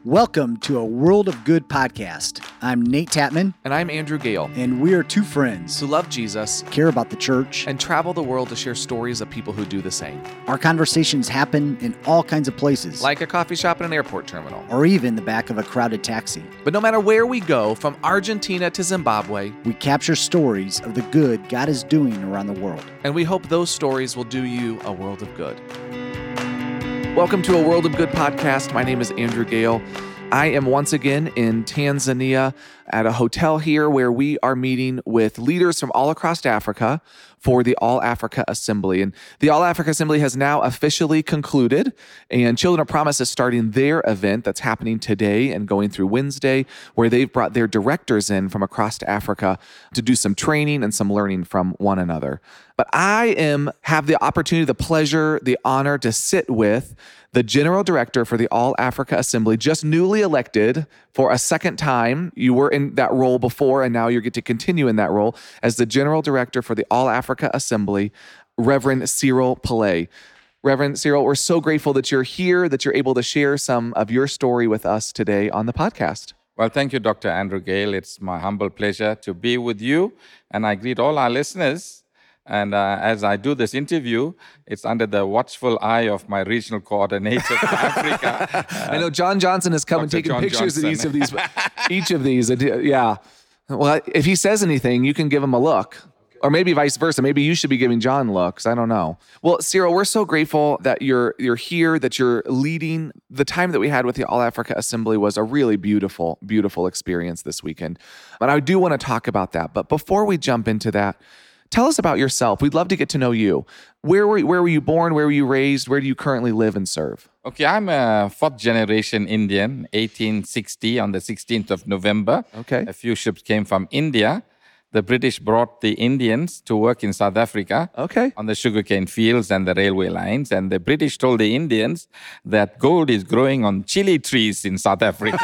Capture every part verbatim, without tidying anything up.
Welcome to a World of Good podcast. I'm Nate Tatman. And I'm Andrew Gale. And we are two friends who love Jesus, care about the church, and travel the world to share stories of people who do the same. Our conversations happen in all kinds of places, like a coffee shop and an airport terminal, or even the back of a crowded taxi. But no matter where we go, from Argentina to Zimbabwe, we capture stories of the good God is doing around the world. And we hope those stories will do you a world of good. Welcome to a World of Good podcast. My name is Andrew Gale. I am once again in Tanzania at a hotel here where we are meeting with leaders from all across Africa for the All Africa Assembly. And the All Africa Assembly has now officially concluded, and Children of Promise is starting their event that's happening today and going through Wednesday, where they've brought their directors in from across Africa to do some training and some learning from one another. But I am have the opportunity, the pleasure, the honor to sit with the General Director for the All Africa Assembly, just newly elected for a second time. You were in that role before, and now you get to continue in that role as the General Director for the All Africa Assembly, Reverend Cyril Pillay. Reverend Cyril, we're so grateful that you're here, that you're able to share some of your story with us today on the podcast. Well, thank you, Doctor Andrew Gale. It's my humble pleasure to be with you, and I greet all our listeners. And uh, as I do this interview, it's under the watchful eye of my regional coordinator for Africa. Uh, I know John Johnson has come Doctor and taken John pictures Johnson. of each of these. Each of these, yeah. Well, if he says anything, you can give him a look. Or maybe vice versa. Maybe you should be giving John looks. I don't know. Well, Cyril, we're so grateful that you're you're here, that you're leading. The time that we had with the All Africa Assembly was a really beautiful, beautiful experience this weekend. And I do want to talk about that. But before we jump into that, tell us about yourself. We'd love to get to know you. Where were where were you born? Where were you raised? Where do you currently live and serve? Okay, I'm a fourth generation Indian, eighteen sixty on the sixteenth of November. Okay. A few ships came from India. The British brought the Indians to work in South Africa okay. on the sugarcane fields and the railway lines. And the British told the Indians that gold is growing on chili trees in South Africa.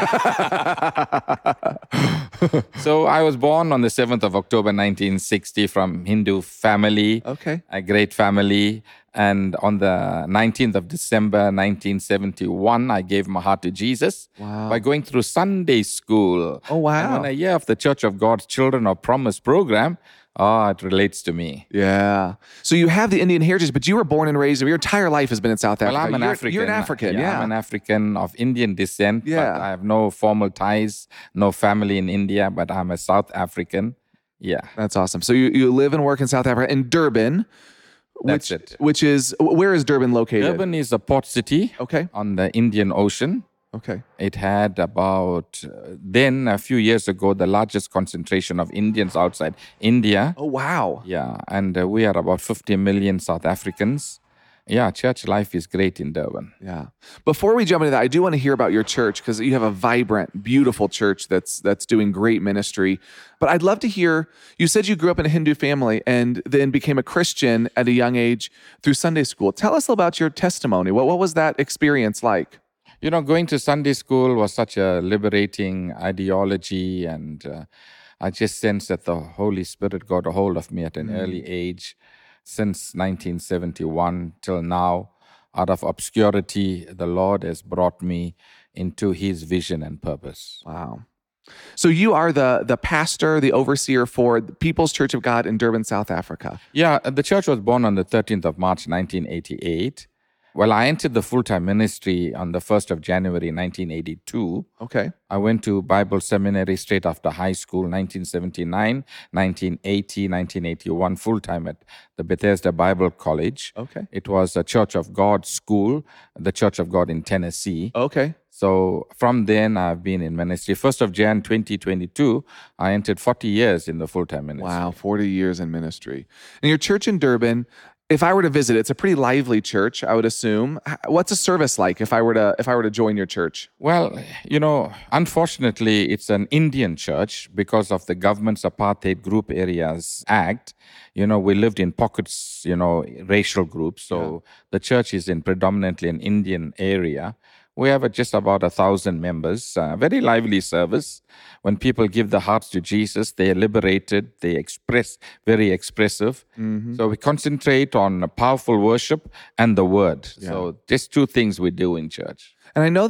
So I was born on the seventh of October, nineteen sixty from Hindu family, okay. a great family. And on the nineteenth of December, nineteen seventy-one, I gave my heart to Jesus wow. by going through Sunday school. Oh, wow. And when I hear of the Church of God's Children of Promise program, oh, it relates to me. Yeah. So you have the Indian heritage, but you were born and raised, your entire life has been in South Africa. Well, I'm an you're, African. You're an African, yeah. yeah. I'm an African of Indian descent, yeah. but I have no formal ties, no family in India, but I'm a South African. Yeah. That's awesome. So you, you live and work in South Africa, in Durban. That's which, it. Which is, where is Durban located? Durban is a port city okay. on the Indian Ocean. Okay. It had about, uh, then a few years ago, the largest concentration of Indians outside India. Oh, wow. Yeah, and uh, we are about fifty million South Africans. Yeah, church life is great in Durban. Yeah. Before we jump into that, I do want to hear about your church because you have a vibrant, beautiful church that's that's doing great ministry. But I'd love to hear, you said you grew up in a Hindu family and then became a Christian at a young age through Sunday school. Tell us about your testimony. What, what was that experience like? You know, going to Sunday school was such a liberating ideology, and uh, I just sensed that the Holy Spirit got a hold of me at an mm. early age. Since nineteen seventy-one till now, out of obscurity, the Lord has brought me into His vision and purpose. Wow. So you are the, the pastor, the overseer for the People's Church of God in Durban, South Africa. Yeah, the church was born on the thirteenth of March, nineteen eighty-eight. Well, I entered the full-time ministry on the first of January, nineteen eighty-two. Okay. I went to Bible seminary straight after high school, nineteen seventy-nine, nineteen eighty, nineteen eighty-one, full-time at the Bethesda Bible College. Okay. It was a Church of God school, the Church of God in Tennessee. Okay. So from then, I've been in ministry. first of January, twenty twenty-two, I entered forty years in the full-time ministry. Wow, forty years in ministry. And your church in Durban, if I were to visit, it's a pretty lively church, I would assume. What's a service like if I were to if I were to join your church? Well, you know, unfortunately, it's an Indian church because of the government's Apartheid Group Areas Act. You know, we lived in pockets, you know, racial groups. So yeah. The church is in predominantly an Indian area. We have just about a thousand members, uh, very lively service. When people give their hearts to Jesus, they are liberated, they express, very expressive. Mm-hmm. So we concentrate on powerful worship and the word. Yeah. So just two things we do in church. And I know that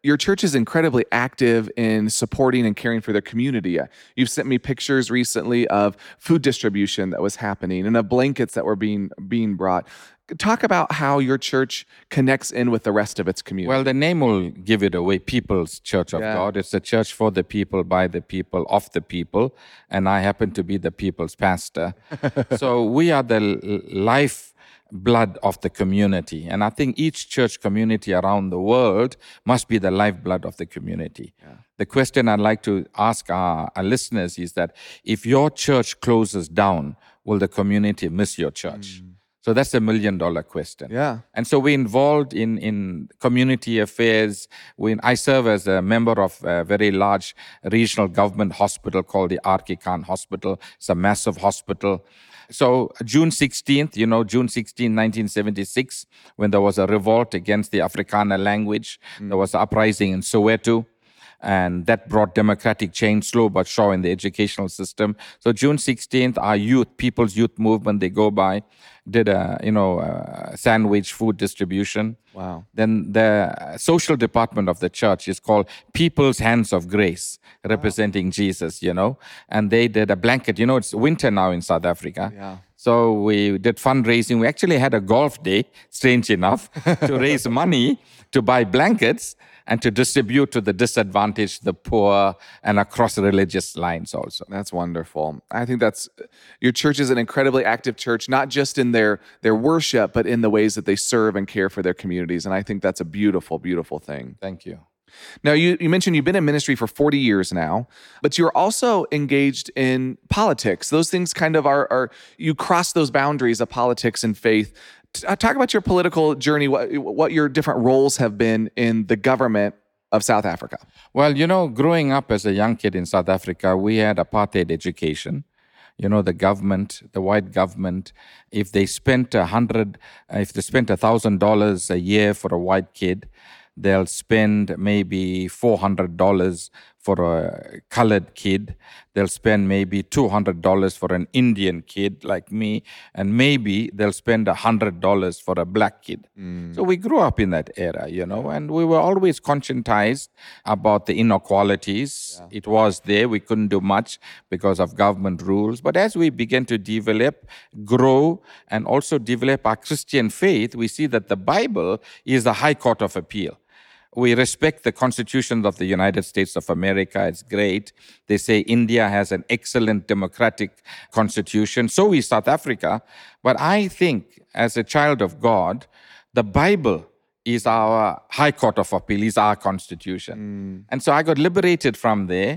your church is incredibly active in supporting and caring for their community. You've sent me pictures recently of food distribution that was happening and of blankets that were being being brought. Talk about how your church connects in with the rest of its community. Well, the name will give it away, People's Church of Yeah. God. It's a church for the people, by the people, of the people. And I happen to be the people's pastor. So we are the l- life blood of the community. And I think each church community around the world must be the lifeblood of the community. Yeah. The question I'd like to ask our, our listeners is that if your church closes down, will the community miss your church? Mm. So that's a million dollar question. Yeah. And so we're involved in, in community affairs. We, I serve as a member of a very large regional government hospital called the Arki Khan Hospital. It's a massive hospital. So June sixteenth, you know, June sixteenth, nineteen seventy-six, when there was a revolt against the Afrikaner language, mm. there was an uprising in Soweto. And that brought democratic change, slow but sure, in the educational system. So June sixteenth, our youth, People's Youth Movement, they go by, did a, you know, a sandwich food distribution. Wow. Then the social department of the church is called People's Hands of Grace, representing wow. Jesus, you know. And they did a blanket. You know, it's winter now in South Africa. Yeah. So we did fundraising. We actually had a golf day, strange enough, to raise money to buy blankets and to distribute to the disadvantaged, the poor, and across religious lines also. That's wonderful. I think that's, your church is an incredibly active church, not just in their, their worship, but in the ways that they serve and care for their communities. And I think that's a beautiful, beautiful thing. Thank you. Now, you, you mentioned you've been in ministry for forty years now, but you're also engaged in politics. Those things kind of are, are you cross those boundaries of politics and faith. Talk about your political journey, what, what your different roles have been in the government of South Africa. Well, you know, growing up as a young kid in South Africa, we had apartheid education. You know, the government, the white government, if they spent a hundred, if they spent a thousand dollars a year for a white kid, they'll spend maybe four hundred dollars for a colored kid. They'll spend maybe two hundred dollars for an Indian kid like me. And maybe they'll spend one hundred dollars for a black kid. Mm. So we grew up in that era, you know, and we were always conscientized about the inequalities. Yeah. It was there. We couldn't do much because of government rules. But as we began to develop, grow, and also develop our Christian faith, we see that the Bible is the high court of appeal. We respect the Constitution of the United States of America. It's great. They say India has an excellent democratic constitution. So is South Africa. But I think, as a child of God, the Bible is our high court of appeal, is our constitution. Mm. And so I got liberated from there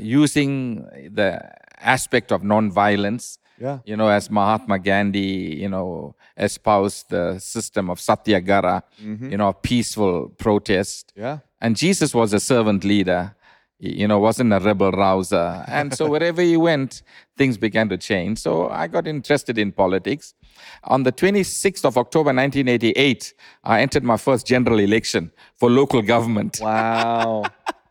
using the aspect of nonviolence. Yeah. You know, as Mahatma Gandhi, you know, espoused the system of satyagraha, mm-hmm. you know, peaceful protest. Yeah. And Jesus was a servant leader, you know, wasn't a rebel rouser. And so wherever he went, things began to change. So I got interested in politics. On the twenty-sixth of October, nineteen eighty-eight, I entered my first general election for local government. Wow.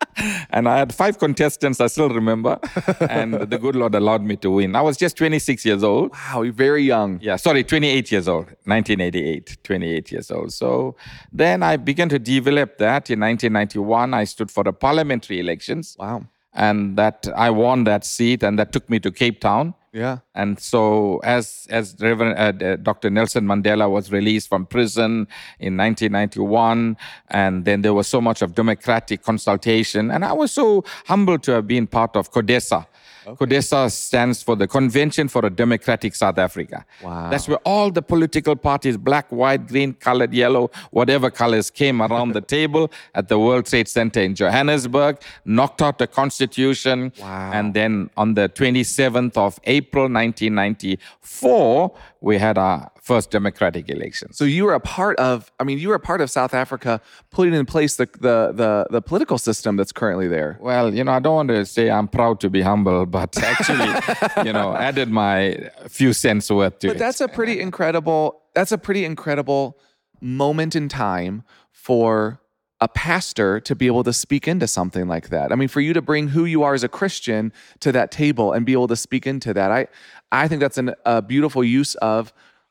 And I had five contestants, I still remember, and the good Lord allowed me to win. I was just twenty-six years old. Wow, you're very young. Yeah, sorry, twenty-eight years old, nineteen eighty-eight, twenty-eight years old. So then I began to develop that. In nineteen ninety-one, I stood for the parliamentary elections. Wow. And that I won that seat, and that took me to Cape Town. Yeah. And so as as Reverend uh, Doctor Nelson Mandela was released from prison in nineteen ninety-one, and then there was so much of democratic consultation, and I was so humbled to have been part of CODESA. Okay. CODESA stands for the Convention for a Democratic South Africa. Wow. That's where all the political parties, black, white, green, colored, yellow, whatever colors, came around the table at the World Trade Center in Johannesburg, knocked out the Constitution. Wow. And then on the twenty-seventh of April, nineteen ninety-four, we had our first democratic elections. So you were a part of, I mean, you were a part of South Africa putting in place the, the, the, the political system that's currently there. Well, you know, I don't want to say I'm proud to be humble, but actually, you know, added my few cents worth to but it. But that's a pretty incredible, that's a pretty incredible moment in time for a pastor to be able to speak into something like that. I mean, for you to bring who you are as a Christian to that table and be able to speak into that, I, I think that's an, a beautiful use of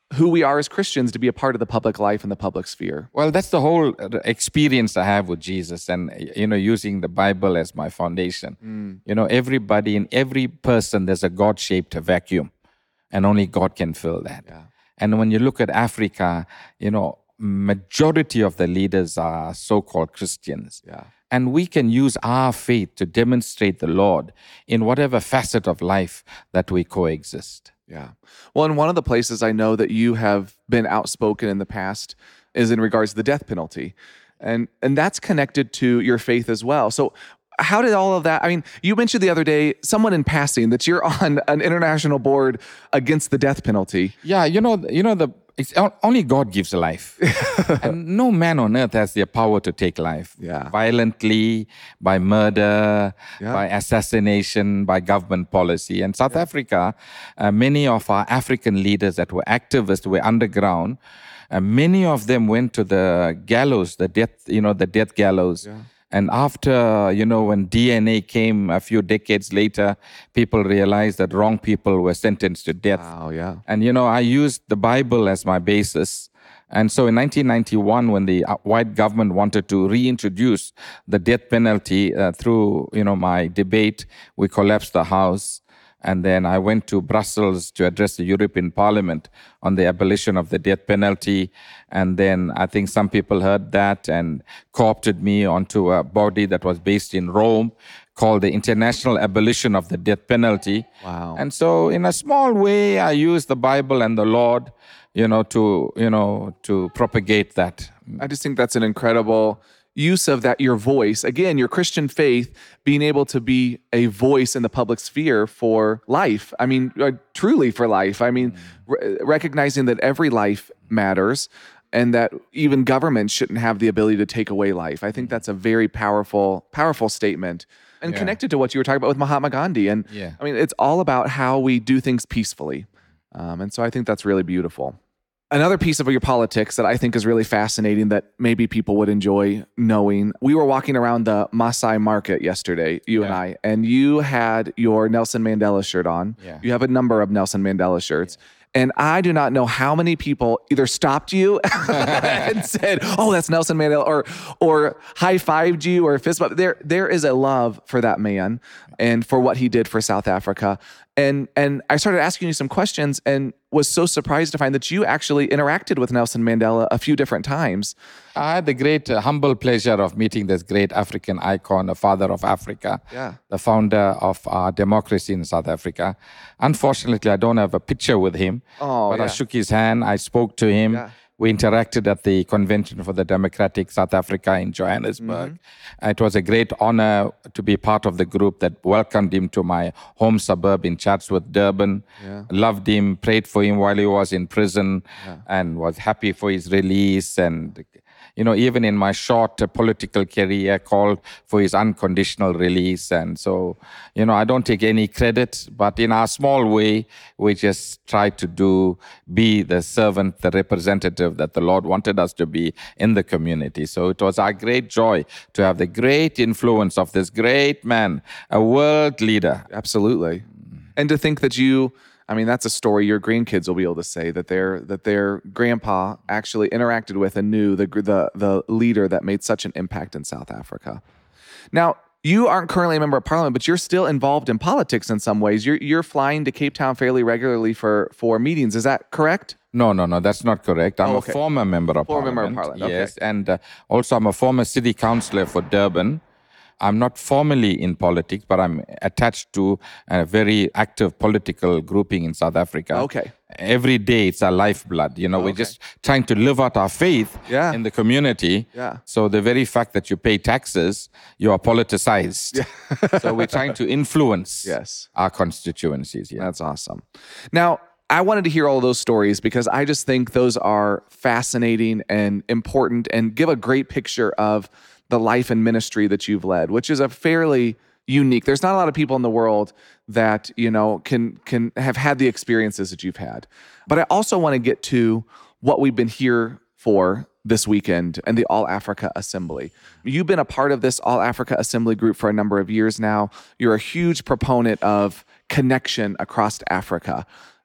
who we are as Christians to be a part of the public life and the public sphere. Well, that's the whole experience I have with Jesus, and you know, using the Bible as my foundation. Mm. You know, everybody, in every person, there's a God-shaped vacuum, and only God can fill that. Yeah. And when you look at Africa, you know, majority of the leaders are so-called Christians. Yeah. And we can use our faith to demonstrate the Lord in whatever facet of life that we coexist. Yeah. Well, and one of the places I know that you have been outspoken in the past is in regards to the death penalty. And and that's connected to your faith as well. So how did all of that, I mean, you mentioned the other day, someone in passing, that you're on an international board against the death penalty. Yeah, you know, you know the it's only God gives life. And no man on earth has the power to take life. Yeah. Violently, by murder, yeah. by assassination, by government policy. And South yeah. Africa, uh, many of our African leaders that were activists were underground. Uh, many of them went to the gallows, the death, you know, the death gallows. Yeah. And after, you know, when D N A came a few decades later, people realized that wrong people were sentenced to death. Wow, yeah. And, you know, I used the Bible as my basis. And so in nineteen ninety-one, when the white government wanted to reintroduce the death penalty uh, through, you know, my debate, we collapsed the House. And then I went to Brussels to address the European Parliament on the abolition of the death penalty. And then I think some people heard that and co-opted me onto a body that was based in Rome called the International Abolition of the Death Penalty. Wow. And so in a small way, I used the Bible and the Lord, you know, to, you know, to propagate that. I just think that's an incredible use of that, your voice, again, your Christian faith, being able to be a voice in the public sphere for life. I mean, uh, truly for life. I mean, mm. re- recognizing that every life matters and that even governments shouldn't have the ability to take away life. I think that's a very powerful, powerful statement. And yeah. connected to what you were talking about with Mahatma Gandhi. And yeah. I mean, it's all about how we do things peacefully. Um, and so I think that's really beautiful. Another piece of your politics that I think is really fascinating that maybe people would enjoy knowing. We were walking around the Maasai market yesterday, you yeah. and I, and you had your Nelson Mandela shirt on. Yeah. You have a number of Nelson Mandela shirts. Yeah. And I do not know how many people either stopped you and said, "Oh, that's Nelson Mandela," or or high-fived you or fist bump. There, there is a love for that man and for what he did for South Africa. And and I started asking you some questions and was so surprised to find that you actually interacted with Nelson Mandela a few different times. I had the great, uh, humble pleasure of meeting this great African icon, the father of Africa, yeah. the founder of our democracy in South Africa. Unfortunately, I don't have a picture with him, oh, but yeah. I shook his hand, I spoke to him. Yeah. We interacted at the Convention for the Democratic South Africa in Johannesburg. Mm-hmm. It was a great honor to be part of the group that welcomed him to my home suburb in Chatsworth, Durban. Yeah. Loved him, prayed for him while he was in prison, yeah. and was happy for his release. And, you know, even in my short uh, political career, called for his unconditional release. And so, you know, I don't take any credit, but in our small way, we just try to do, be the servant, the representative that the Lord wanted us to be in the community. So it was our great joy to have the great influence of this great man, a world leader. Absolutely. And to think that you, I mean, that's a story your grandkids will be able to say, that their that their grandpa actually interacted with and knew the the the leader that made such an impact in South Africa. Now, you aren't currently a member of parliament, but you're still involved in politics in some ways. You're you're flying to Cape Town fairly regularly for for meetings. Is that correct? No, no, no, that's not correct. I'm oh, okay. a former member of former parliament. Former member of parliament, yes. Okay. And uh, also I'm a former city councillor for Durban. I'm not formally in politics, but I'm attached to a very active political grouping in South Africa. Okay. Every day it's our lifeblood. You know, oh, we're okay. just trying to live out our faith yeah. in the community. Yeah. So the very fact that you pay taxes, you are politicized. Yeah. So we're trying to influence yes. our constituencies. Yeah. That's awesome. Now, I wanted to hear all those stories because I just think those are fascinating and important and give a great picture of the life and ministry that you've led, which is a fairly unique. There's not a lot of people in the world that, you know, can can have had the experiences that you've had. But I also want to get to what we've been here for this weekend and the All Africa Assembly. You've been a part of this All Africa Assembly group for a number of years now. You're a huge proponent of connection across Africa.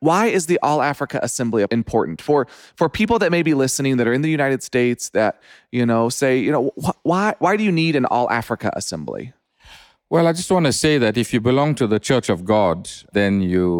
why is the All Africa Assembly important for for people that may be listening that are in the United States that, you know, say, you know, wh- why why do you need an All Africa Assembly? Well, I just want to say that if you belong to the Church of God, then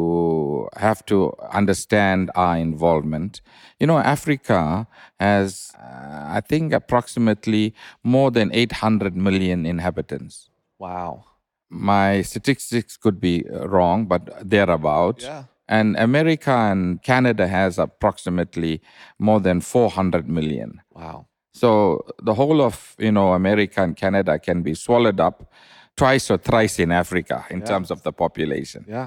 you have to understand our involvement. You know, Africa has, uh, I think, approximately more than eight hundred million inhabitants. Wow. My statistics could be wrong, but thereabout. Yeah. And America and Canada has approximately more than four hundred million. Wow. So the whole of, you know, America and Canada can be swallowed up twice or thrice in Africa in Yeah. terms of the population. Yeah.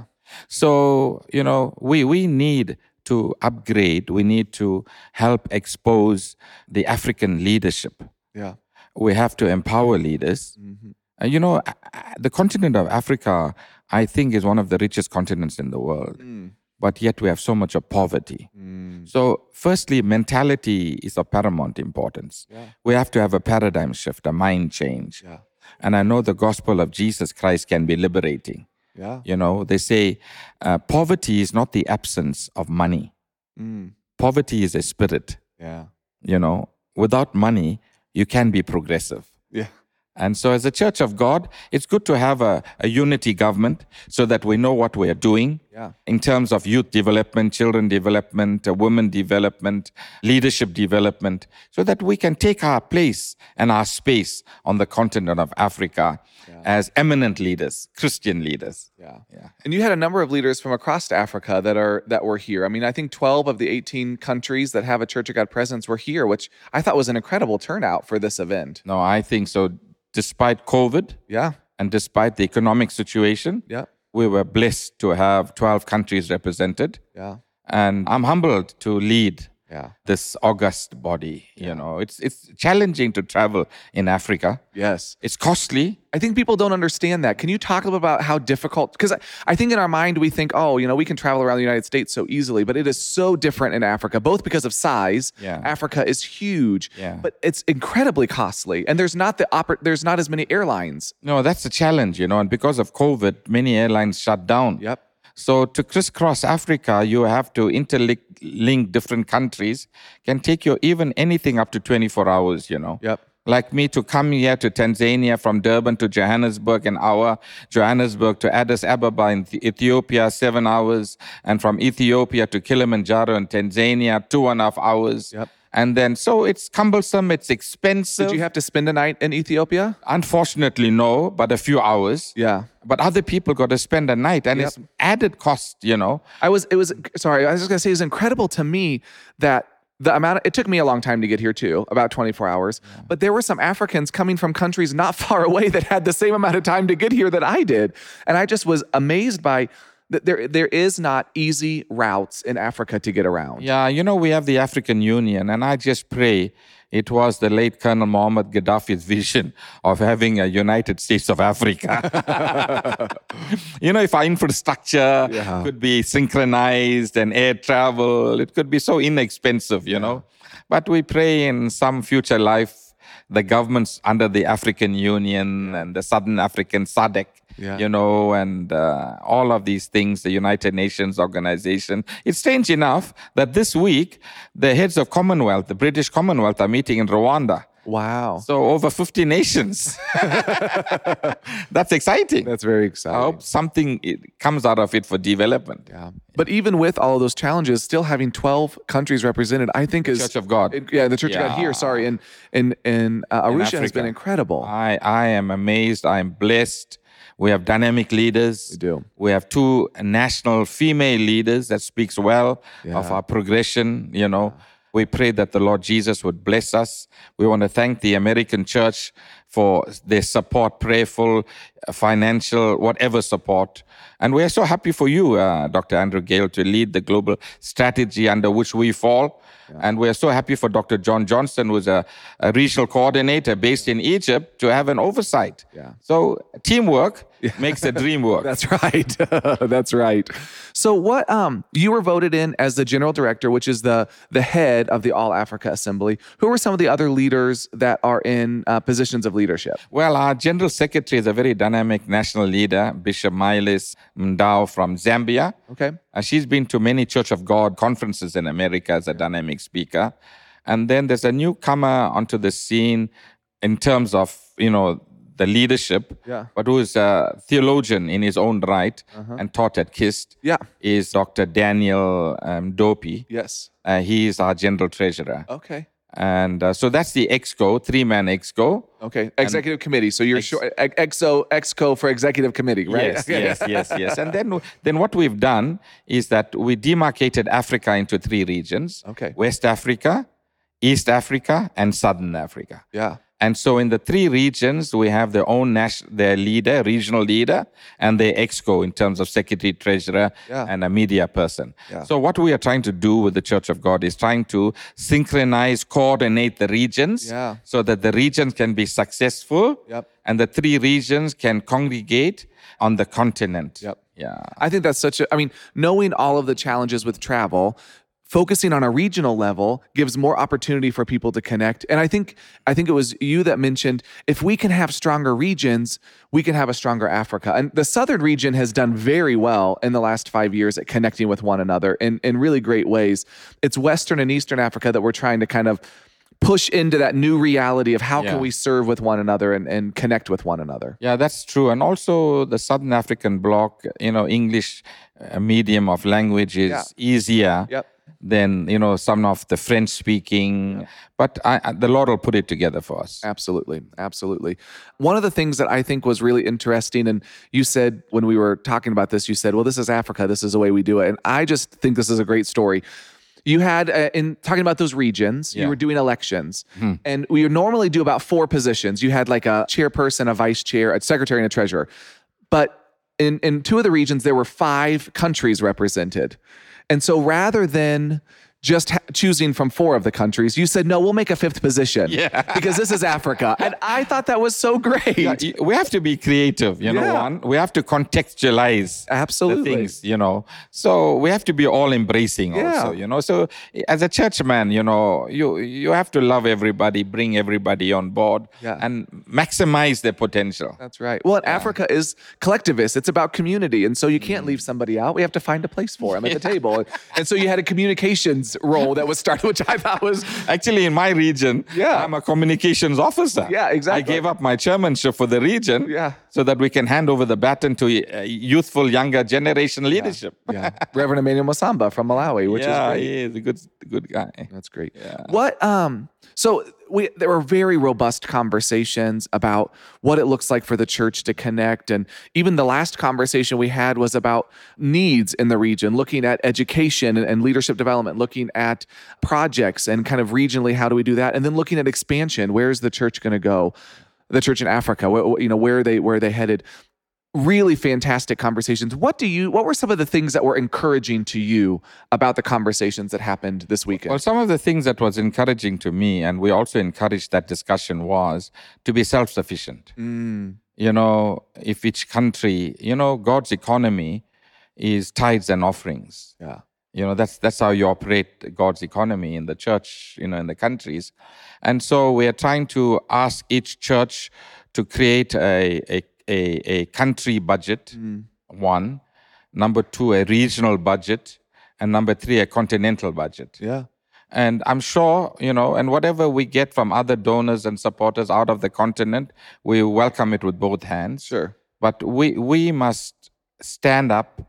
So, you know, we, we need to upgrade. We need to help expose the African leadership. Yeah. We have to empower leaders. Mm-hmm. And, you know, the continent of Africa, I think, is one of the richest continents in the world. Mm. But yet we have so much of poverty. Mm. So firstly, mentality is of paramount importance. Yeah. We have to have a paradigm shift, a mind change. Yeah. And I know the gospel of Jesus Christ can be liberating. Yeah. You know, they say uh, poverty is not the absence of money. Mm. Poverty is a spirit. Yeah. You know, without money, you can be progressive. Yeah. And so as a Church of God, it's good to have a, a unity government so that we know what we are doing Yeah. in terms of youth development, children development, uh, women development, leadership development, so that we can take our place and our space on the continent of Africa Yeah. as eminent leaders, Christian leaders. Yeah. Yeah. And you had a number of leaders from across Africa that are that were here. I mean, I think twelve of the eighteen countries that have a Church of God presence were here, which I thought was an incredible turnout for this event. No, I think so. Despite COVID Yeah. and despite the economic situation, Yeah. we were blessed to have twelve countries represented. Yeah. And I'm humbled to lead Yeah. this august body. You know, it's it's challenging to travel in Africa. Yes. It's costly. I think people don't understand that. Can you talk a little about how difficult, because I, I think in our mind we think, oh, you know, we can travel around the United States so easily, but it is so different in Africa, both because of size. Yeah. Africa is huge, Yeah. but it's incredibly costly. And there's not the oper- there's not as many airlines. No, that's a challenge, you know, and because of COVID, many airlines shut down. Yep. So to crisscross Africa, you have to interlink link different countries. Can take you even anything up to twenty-four hours, you know. Yep. Like me to come here to Tanzania from Durban to Johannesburg, an hour, Johannesburg to Addis Ababa in Ethiopia, seven hours, and from Ethiopia to Kilimanjaro in Tanzania, two and a half hours. Yep. And then, so it's cumbersome, it's expensive. Did you have to spend a night in Ethiopia? Unfortunately, no, but a few hours. Yeah. But other people got to spend a night, and Yep. it's added cost, you know. I was, it was, sorry, I was just gonna say, it's incredible to me that the amount, of, it took me a long time to get here too, about twenty-four hours, yeah. But there were some Africans coming from countries not far away that had the same amount of time to get here that I did. And I just was amazed by that there, there is not easy routes in Africa to get around. Yeah, you know, we have the African Union, and I just pray it was the late Colonel Muammar Gaddafi's vision of having a United States of Africa. You know, if our infrastructure Yeah. could be synchronized and air travel, it could be so inexpensive, you know. But we pray in some future life, the governments under the African Union and the Southern African S A D C, Yeah. you know, and uh, all of these things, the United Nations organization. It's strange enough that this week, the heads of Commonwealth, the British Commonwealth, are meeting in Rwanda. Wow. So over fifty nations. That's exciting. That's very I exciting. hope something it comes out of it for development. Yeah. But even with all of those challenges, still having twelve countries represented, I think is Church of God. in- yeah, the Church of God Yeah. here. Sorry, in in in uh, Arusha has Africa. been incredible. I, I am amazed. I am blessed. We have dynamic leaders. We do. We have two national female leaders that speaks well Yeah. of our progression, you know. We pray that the Lord Jesus would bless us. We want to thank the American church for their support, prayerful, uh, financial, whatever support. And we are so happy for you, uh, Doctor Andrew Gale, to lead the global strategy under which we fall. And we are so happy for Doctor John Johnson, who's a, a regional coordinator based in Egypt, to have an oversight. Yeah. So teamwork makes the dream work. That's right. That's right. So what, um, you were voted in as the general director, which is the the head of the All Africa Assembly. Who are some of the other leaders that are in uh, positions of leadership? Well, our general secretary is a very dynamic national leader, Bishop Miles Mndau from Zambia. Okay. Uh, she's been to many Church of God conferences in America as a dynamic speaker. And then there's a newcomer onto the scene in terms of, you know, the leadership, Yeah. but who is a theologian in his own right and taught at KIST, Yeah. is Doctor Daniel um, Dopey. Yes. Uh, he is our general treasurer. Okay. And uh, so that's the EXCO, three-man EXCO. Okay. Executive committee. So you're Ex- sure, ex- EXO, EXCO for executive committee, right? Yes, yes, yes, yes. And then, then what we've done is that we demarcated Africa into three regions. Okay. West Africa, East Africa, and Southern Africa. Yeah. And so in the three regions, we have their own national, their leader, regional leader, and their EXCO in terms of secretary, treasurer, Yeah. and a media person. Yeah. So what we are trying to do with the Church of God is trying to synchronize, coordinate the regions Yeah. so that the regions can be successful Yep. and the three regions can congregate on the continent. Yep. Yeah. I think that's such a, I mean, knowing all of the challenges with travel, focusing on a regional level gives more opportunity for people to connect. And I think I think it was you that mentioned if we can have stronger regions, we can have a stronger Africa. And the southern region has done very well in the last five years at connecting with one another in, in really great ways. It's Western and Eastern Africa that we're trying to kind of push into that new reality of how Yeah. can we serve with one another and, and connect with one another. Yeah, that's true. And also the Southern African bloc, you know, English uh, medium of language is Yeah. easier. Yep. Than, you know, some of the French speaking, but I, I, the Lord will put it together for us. Absolutely. Absolutely. One of the things that I think was really interesting, and you said when we were talking about this, you said, well, this is Africa. This is the way we do it. And I just think this is a great story. You had, uh, in talking about those regions, you Yeah. were doing elections. And we normally do about four positions. You had like a chairperson, a vice chair, a secretary, and a treasurer. But in, in two of the regions, there were five countries represented. And so rather than just ha- choosing from four of the countries, you said, no, we'll make a fifth position Yeah. because this is Africa. And I thought that was so great. Yeah, y- we have to be creative, you know, Yeah. one. We have to contextualize Absolutely. the things, you know. So we have to be all embracing Yeah. also, you know. So as a churchman, you know, you you have to love everybody, bring everybody on board Yeah. and maximize their potential. That's right. Well, Africa is collectivist. It's about community. And so you can't leave somebody out. We have to find a place for them at the table. And so you had a communications role that was started, which I thought was, Actually, in my region, Yeah. I'm a communications officer. Yeah, exactly. I gave up my chairmanship for the region Yeah. so that we can hand over the baton to uh, youthful, younger generation leadership. yeah, Reverend Emmanuel Masamba from Malawi, which yeah, is great. he is a good, good guy. That's great. What um so we there were very robust conversations about what it looks like for the church to connect, and even the last conversation we had was about needs in the region, looking at education and, and leadership development, looking at projects and kind of regionally how do we do that, and then looking at expansion. Where's the church going to go? The church in Africa, wh- you know, where are they where are they headed? Really fantastic conversations. What do you? What were some of the things that were encouraging to you about the conversations that happened this weekend? Well, some of the things that was encouraging to me, and we also encouraged that discussion, was to be self-sufficient. Mm, You know, if each country, you know, God's economy is tithes and offerings. yeah. You know, that's that's how you operate God's economy in the church, you know, in the countries. And so we are trying to ask each church to create a a a, a country budget, one. Number two, a regional budget. And number three, a continental budget. Yeah. And I'm sure, you know, and whatever we get from other donors and supporters out of the continent, we welcome it with both hands. Sure. But we we must stand up,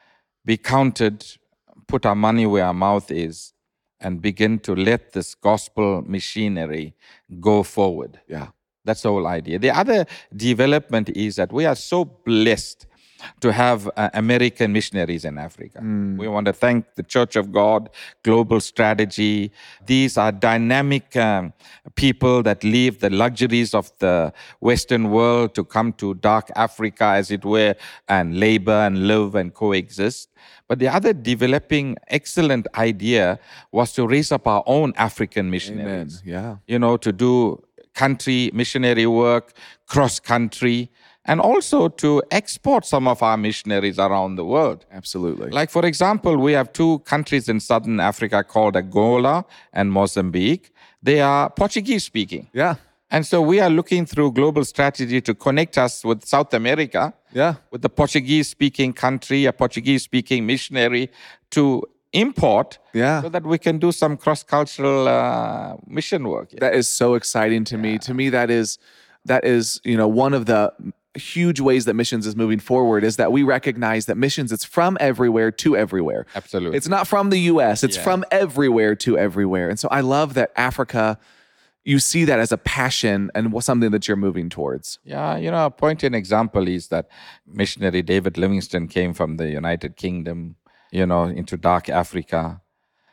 be counted, put our money where our mouth is, and begin to let this gospel machinery go forward. Yeah. That's the whole idea. The other development is that we are so blessed to have uh, American missionaries in Africa. We want to thank the Church of God, Global Strategy. These are dynamic um, people that leave the luxuries of the Western world to come to dark Africa, as it were, and labor and live and coexist. But the other developing excellent idea was to raise up our own African Amen. missionaries. Yeah. You know, to do country missionary work, cross country, and also to export some of our missionaries around the world. Absolutely. Like, for example, we have two countries in Southern Africa called Angola and Mozambique. They are Portuguese speaking. Yeah. And so we are looking through global strategy to connect us with South America, Yeah. with the Portuguese-speaking country, a Portuguese-speaking missionary to import, Yeah. so that we can do some cross-cultural uh, mission work. That is so exciting to me. To me, that is, that is, you know, one of the huge ways that missions is moving forward is that we recognize that missions, it's from everywhere to everywhere. Absolutely. It's not from the U S, it's Yeah. from everywhere to everywhere. And so I love that Africa, you see that as a passion and something that you're moving towards. Yeah, you know, a point in example is that missionary David Livingstone came from the United Kingdom, you know, into dark Africa.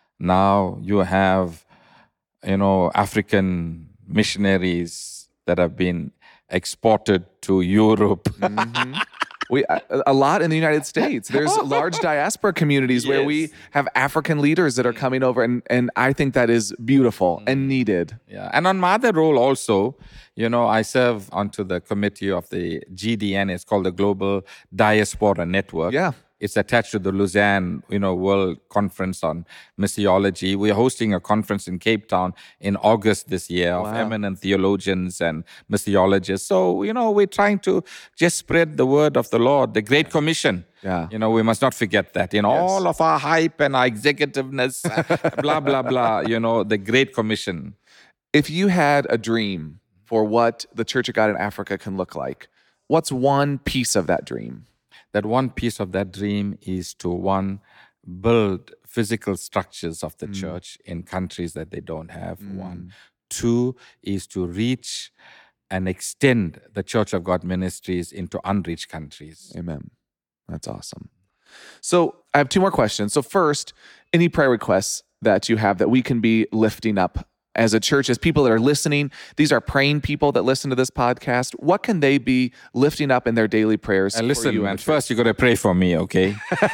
Now you have, you know, African missionaries that have been exported to Europe. Mm-hmm. We a, a lot in the United States. There's large diaspora communities where we Yes. have African leaders that are coming over, and and I think that is beautiful and needed. Yeah, and on my other role also, you know, I serve onto the committee of the G D N. It's called the Global Diaspora Network. Yeah. It's attached to the Lausanne, you know, World Conference on Missiology. We're hosting a conference in Cape Town in August this year of Wow. eminent theologians and missiologists. So, you know, we're trying to just spread the word of the Lord, the Great Commission. Yeah. You know, we must not forget that. In Yes. all of our hype and our executiveness, blah, blah, blah, you know, the Great Commission. If you had a dream for what the Church of God in Africa can look like, what's one piece of that dream? That one piece of that dream is to, one, build physical structures of the church in countries that they don't have, one. Two is to reach and extend the Church of God ministries into unreached countries. Amen. That's awesome. So I have two more questions. So first, any prayer requests that you have that we can be lifting up as a church, as people that are listening, these are praying people that listen to this podcast. What can they be lifting up in their daily prayers? And for listen, you and man, the church? first you got to pray for me, okay?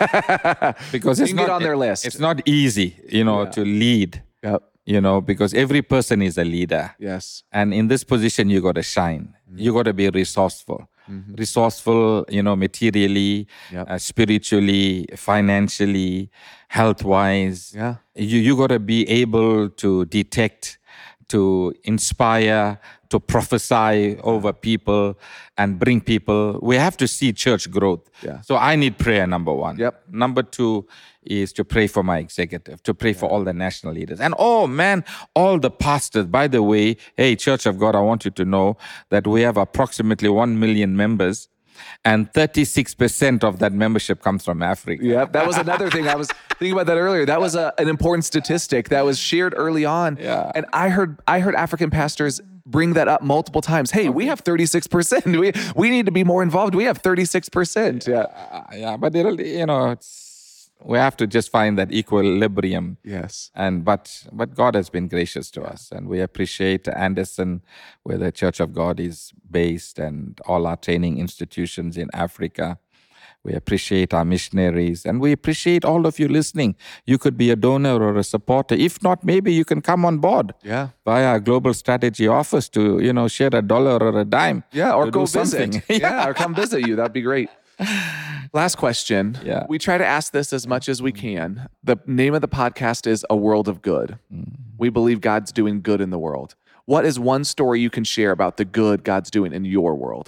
Because You it's can not get on their list. It's not easy, you know, Yeah. to lead, Yep. you know, because every person is a leader. Yes. And in this position, you got to shine. You got to be resourceful. Resourceful, you know, materially, Yep. uh, spiritually, financially, health-wise. Yeah. You you got to be able to detect, to inspire, to prophesy over people and bring people. We have to see church growth. Yeah. So I need prayer, number one. Yep. Number two is to pray for my executive, to pray for all the national leaders. And oh man, all the pastors. By the way, hey, Church of God, I want you to know that we have approximately one million members, and thirty-six percent of that membership comes from Africa. Yeah, that was another thing. I was thinking about that earlier. That was a, an important statistic that was shared early on. Yeah. And I heard I heard African pastors bring that up multiple times. Hey, we have thirty-six percent. We we need to be more involved. We have thirty-six percent. Yeah. Uh, yeah, but it'll, you know, it's, we have to just find that equilibrium. Yes. And but but God has been gracious to us, and we appreciate Anderson, where the Church of God is based, and all our training institutions in Africa. We appreciate our missionaries, and we appreciate all of you listening. You could be a donor or a supporter. If not, maybe you can come on board Yeah. via our Global Strategy office to, you know, share a dollar or a dime. Yeah, or to go do visit. something. Yeah, or come visit you. That'd be great. Last question. Yeah. We try to ask this as much as we can. The name of the podcast is A World of Good. We believe God's doing good in the world. What is one story you can share about the good God's doing in your world?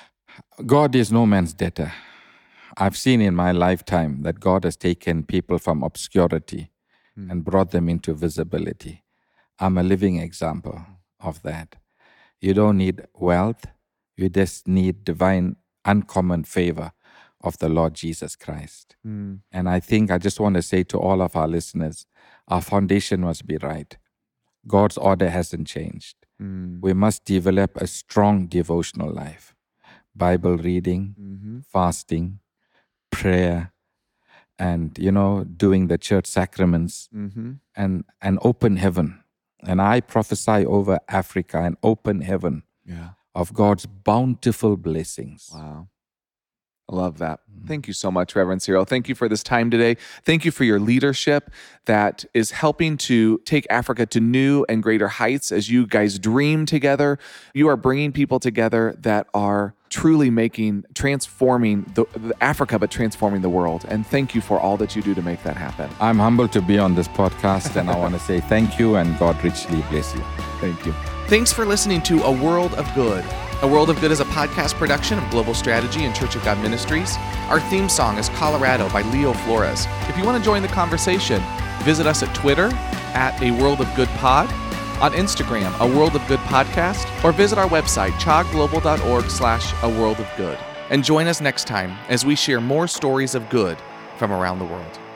God is no man's debtor. I've seen in my lifetime that God has taken people from obscurity and brought them into visibility. I'm a living example of that. You don't need wealth. You just need divine, uncommon favor of the Lord Jesus Christ. And I think I just want to say to all of our listeners, our foundation must be right. God's order hasn't changed. We must develop a strong devotional life. Bible reading, fasting, prayer, and, you know, doing the church sacraments, and an open heaven. And I prophesy over Africa an open heaven Yeah. of God's bountiful blessings. Wow. I love that. Thank you so much, Reverend Cyril. Thank you for this time today. Thank you for your leadership that is helping to take Africa to new and greater heights as you guys dream together. You are bringing people together that are truly making, transforming the, the Africa, but transforming the world. And thank you for all that you do to make that happen. I'm humbled to be on this podcast, and I want to say thank you, and God richly bless you. Thank you. Thanks for listening to A World of Good. A World of Good is a podcast production of Global Strategy and Church of God Ministries. Our theme song is Colorado by Leo Flores. If you want to join the conversation, visit us at Twitter at A World of Good Pod, on Instagram, A World of Good Podcast, or visit our website, chagglobal.org slash A World of Good. And join us next time as we share more stories of good from around the world.